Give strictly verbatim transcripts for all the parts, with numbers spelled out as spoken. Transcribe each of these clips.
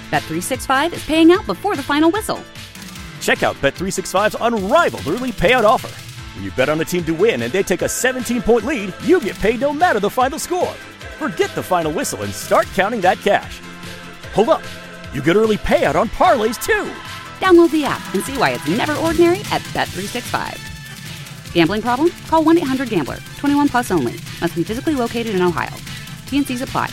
Bet three sixty-five is paying out before the final whistle. Check out Bet three sixty-five's unrivaled early payout offer. When you bet on a team to win and they take a seventeen-point lead, you get paid no matter the final score. Forget the final whistle and start counting that cash. Hold up. You get early payout on parlays, too. Download the app and see why it's never ordinary at Bet three sixty-five. Gambling problem? Call one eight hundred gambler. twenty-one plus only. Must be physically located in Ohio. T N Cs apply.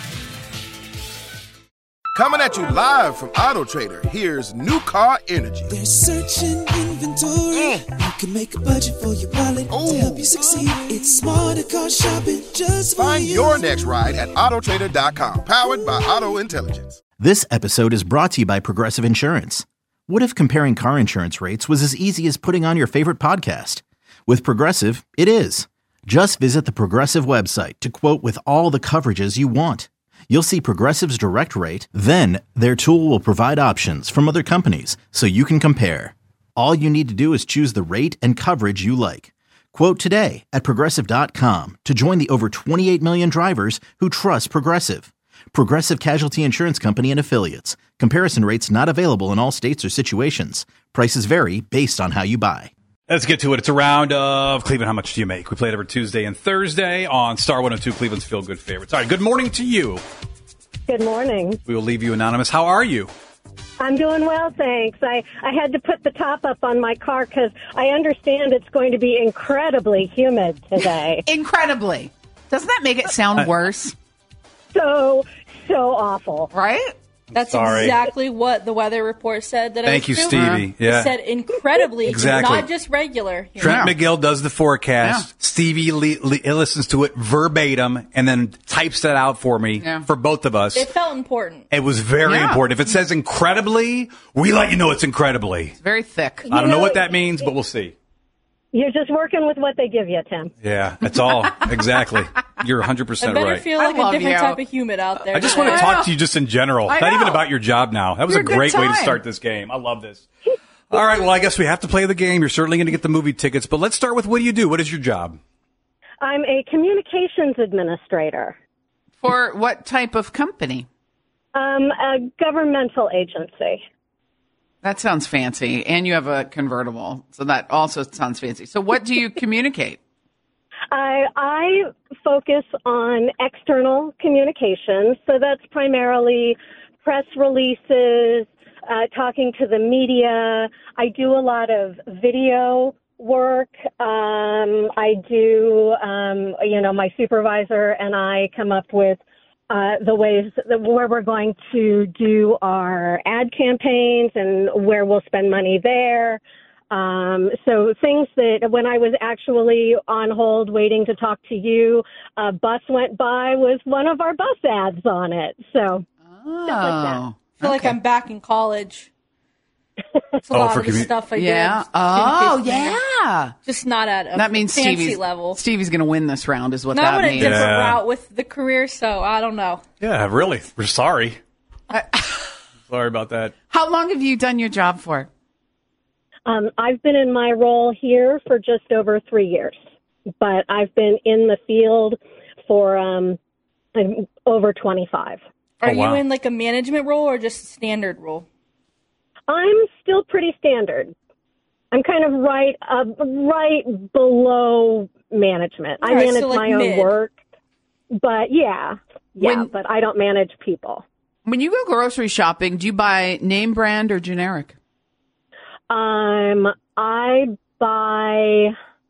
Coming at you live from Auto Trader, here's New Car Energy. They're searching inventory. Mm. You can make a budget for your wallet Ooh. To help you succeed. It's smarter car shopping just for Find you. your next ride at auto trader dot com. Powered by Auto Intelligence. This episode is brought to you by Progressive Insurance. What if comparing car insurance rates was as easy as putting on your favorite podcast? With Progressive, it is. Just visit the Progressive website to quote with all the coverages you want. You'll see Progressive's direct rate, then their tool will provide options from other companies so you can compare. All you need to do is choose the rate and coverage you like. Quote today at progressive dot com to join the over twenty-eight million drivers who trust Progressive. Progressive Casualty Insurance Company and Affiliates. Comparison rates not available in all states or situations. Prices vary based on how you buy. Let's get to it. It's a round of Cleveland, How Much Do You Make? We play it every Tuesday and Thursday on Star one oh two, Cleveland's Feel Good Favorites. All right, good morning to you. Good morning. We will leave you anonymous. How are you? I'm doing well, thanks. I, I had to put the top up on my car because I understand it's going to be incredibly humid today. Incredibly. Doesn't that make it sound worse? So, so awful. Right? That's Sorry. exactly what the weather report said. That Thank I was you, doing. Stevie. Yeah. It said incredibly, Exactly. not just regular. Trent Yeah. McGill does the forecast. Yeah. Stevie li- li- listens to it verbatim and then types that out for me Yeah. for both of us. It felt important. It was very Yeah. important. If it says incredibly, we let you know it's incredibly. It's very thick. I don't know know, what that means, but we'll see. You're just working with what they give you, Tim. Yeah, that's all. Exactly. You're one hundred I percent better right. feel I like a love different you. type of humid out there. I just today. want to I talk know. to you just in general, I not even know. about your job now. That was You're a a good great way to time. start this game. I love this. All right, well, I guess we have to play the game. You're certainly going to get the movie tickets, but let's start with what do you do? What is your job? I'm a communications administrator, For what type of company? um, a governmental agency. That sounds fancy. And you have a convertible. So that also sounds fancy. So what do you communicate? I, I focus on external communications, so that's primarily press releases, uh, talking to the media. I do a lot of video work. Um, I do, um, you know, my supervisor and I come up with uh, the ways that where we're going to do our ad campaigns and where we'll spend money there. Um, so things that when I was actually on hold waiting to talk to you, a bus went by with one of our bus ads on it. So Oh. stuff like that. I feel like I'm back in college. It's a Oh, lot for of the commu- stuff I Yeah. did. Oh, Communication. yeah. Just not at a That means fancy Stevie's, level. Stevie's going to win this round is what No, that I'm on a means. different Yeah. route with the career, so I don't know. Yeah, really. We're sorry. Sorry about that. How long have you done your job for? Um, I've been in my role here for just over three years, but I've been in the field for um, over twenty-five. Are Oh, wow. you in like a management role or just a standard role? I'm still pretty standard. I'm kind of right uh, right below management. I All right, manage so, like, my own mid. work, but yeah, yeah, When- but I don't manage people. When you go grocery shopping, do you buy name brand or generic? Um, I buy.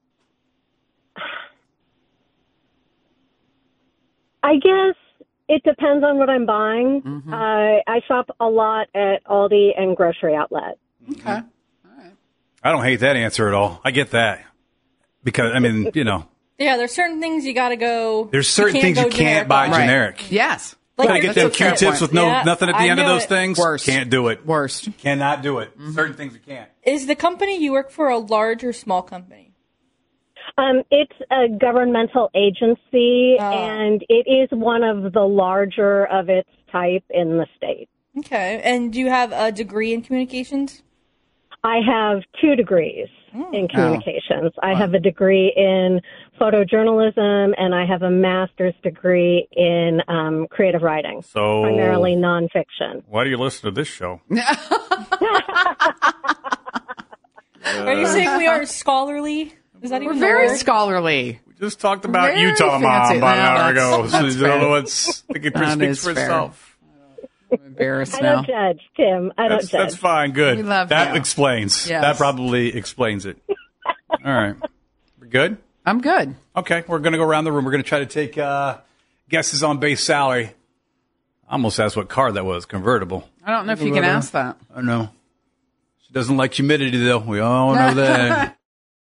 I guess it depends on what I'm buying. Mm-hmm. Uh, I shop a lot at Aldi and Grocery Outlet. Okay. I don't hate that answer at all. I get that. Because, I mean, you know, Yeah, there's certain things you got to go. there's certain things go you can't generic buy on. Right. generic. Yes. Like, Gotta get that's them a fair Q-tips point. with no Yeah, nothing at the I end of knew those it. things. Worst. Can't do it. Worst. Cannot do it. Certain things you can't. Is the company you work for a large or small company? Um, it's a governmental agency, Oh. and it is one of the larger of its type in the state. Okay. And do you have a degree in communications? I have two degrees in Oh. communications. communications. I have a degree in photojournalism, and I have a master's degree in um, creative writing, So- primarily nonfiction. Why do you listen to this show? Are you saying we are scholarly? Is that We're even very the word? scholarly. We just talked about Very Utah, fancy. Mom, about an No, hour ago. that's- So that's the other fair. one's, I think it That speaks is for fair. itself. I'm embarrassed I now. don't judge, Tim. I don't That's, judge. that's fine. Good. We love that you. explains. Yes. That probably explains it. All right. We're good? I'm good. Okay. We're going to go around the room. We're going to try to take uh, guesses on base salary. I almost asked what car that was. Convertible. I don't know if you can ask that. I know. She doesn't like humidity, though. We all know that.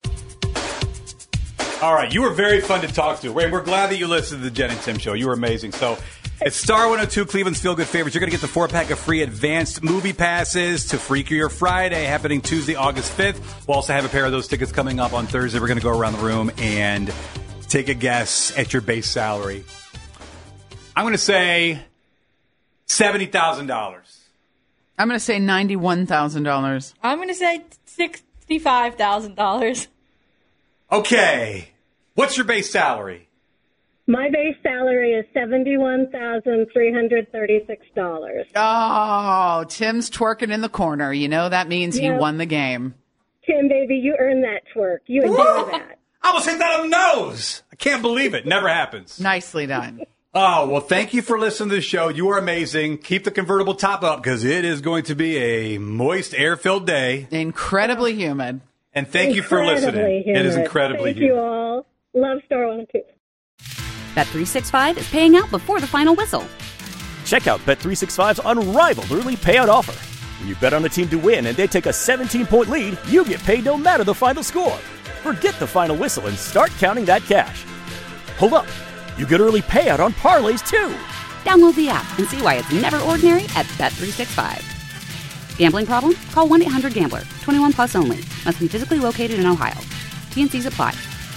All right. You were very fun to talk to. Ray, we're glad that you listened to the Jen and Tim show. You were amazing. So it's Star one oh two, Cleveland's Feel Good Favorites. You're going to get the four-pack of free advanced movie passes to Freakier Friday, happening Tuesday, August fifth. We'll also have a pair of those tickets coming up on Thursday. We're going to go around the room and take a guess at your base salary. I'm going to say seventy thousand dollars. I'm going to say ninety-one thousand dollars. I'm going to say sixty-five thousand dollars. Okay. What's your base salary? My base salary is seventy-one thousand three hundred thirty-six dollars. Oh, Tim's twerking in the corner. You know that means he Yeah. won the game. Tim, baby, you earned that twerk. You enjoy that. I almost hit that on the nose. I can't believe it. Never happens. Nicely done. Oh, well, thank you for listening to the show. You are amazing. Keep the convertible top up because it is going to be a moist, air-filled day. Incredibly humid. And thank you for listening. Incredibly It is humid. incredibly Thank humid. you all. Love Star one oh two. Bet three sixty-five is paying out before the final whistle. Check out Bet three sixty-five's unrivaled early payout offer. When you bet on a team to win and they take a seventeen-point lead, you get paid no matter the final score. Forget the final whistle and start counting that cash. Hold up. You get early payout on parlays, too. Download the app and see why it's never ordinary at Bet three sixty-five. Gambling problem? Call one eight hundred gambler. twenty-one plus only. Must be physically located in Ohio. T N Cs apply.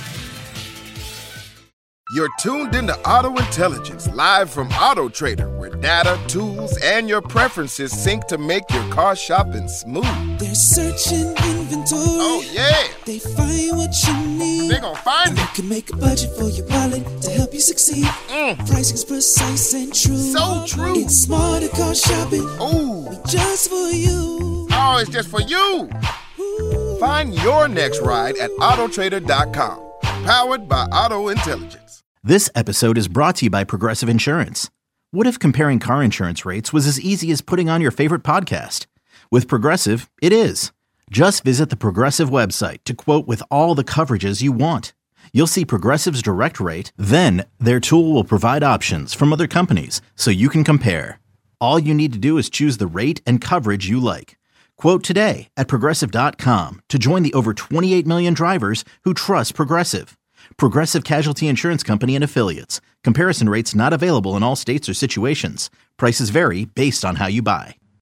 You're tuned into Auto Intelligence, live from Auto Trader, where data, tools, and your preferences sync to make your car shopping smooth. They're searching inventory. Oh, yeah. They find what you need. They gon' find and it. You can make a budget for your wallet to help you succeed. Mm. Pricing's precise and true. So true. It's smarter car shopping. Ooh. Just for you. Oh, it's just for you. Find your next ride at auto trader dot com. Powered by Auto Intelligence. This episode is brought to you by Progressive Insurance. What if comparing car insurance rates was as easy as putting on your favorite podcast? With Progressive, it is. Just visit the Progressive website to quote with all the coverages you want. You'll see Progressive's direct rate, then their tool will provide options from other companies so you can compare. All you need to do is choose the rate and coverage you like. Quote today at progressive dot com to join the over twenty-eight million drivers who trust Progressive. Progressive Casualty Insurance Company and Affiliates. Comparison rates not available in all states or situations. Prices vary based on how you buy.